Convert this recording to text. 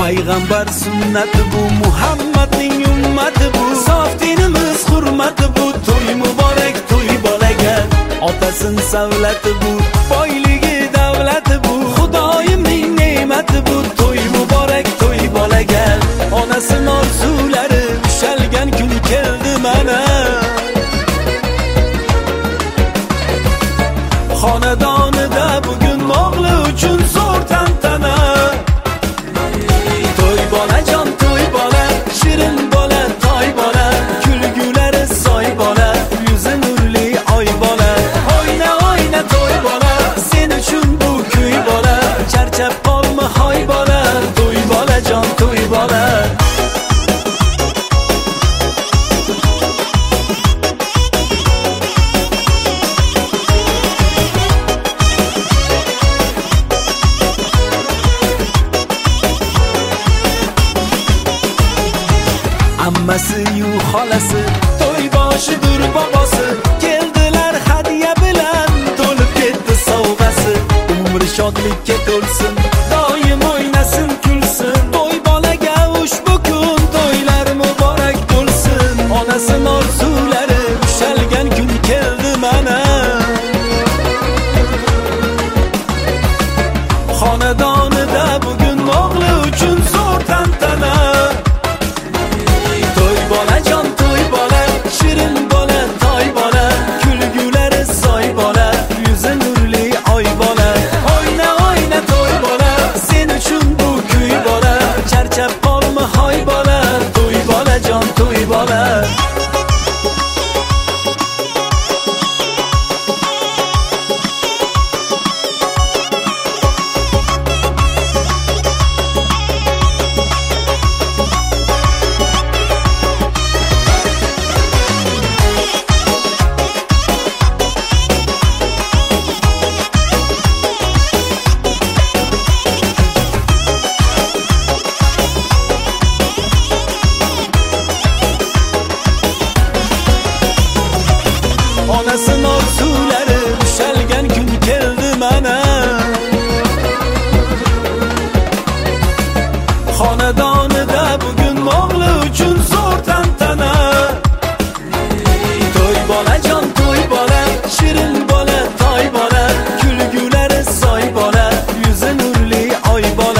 Payg'ambar sunnati bu, Muhammadning ummati bu, sof dinimiz hurmati bu. To'y muborak, to'y bolaga, otasin savlati bu, boyligi davlati bu, Xudoyimning ne'mati bu. To'y muborak, to'y bolaga, onasin orzulari, ushalgan kun keldi mana. Xonadonida bugun o'g'li uchun zo'r tantana. To'y bolajon, to'y bola, shirin bola, toy bola, kulgulari soy bola, yuzi nurli oy bola. Oyna oyna to'y bola, sen uchun bu kuy bola, charchab qolma hoy bola. To'y bolajon, to'y bola. Ammasi yu xolasi, to'y boshidir bobosi, keldilar hadya bilan, to'lib ketdi sovg'asi. Umri shodlikka to'lsin, doim o'ynasin, kulsin. To'y bolaga ushbu kun, to'ylar muborak bo'lsin. Onasin orzulari, ushalgan kun keldi mana. Xonadonida bugun o'g'li uchun zo'r tantana. Bolajon, to'y bola, shirin bola, toy bola, kulgulari soy bola, yuzi nurli oy bola. Oyna oyna to'y bola, sen uchun bu kuy bola, charchab qolma hoy bola. To'y bolajon, to'y bola. Onasin orzulari, ushalgan kun keldi mana. Xonadonida bugun o'g'li uchun zo'r tantana. To'y bolajon, to'y bola, shirin bola, toy bola, kulgulari soy bola, yuzi nurli oy bola.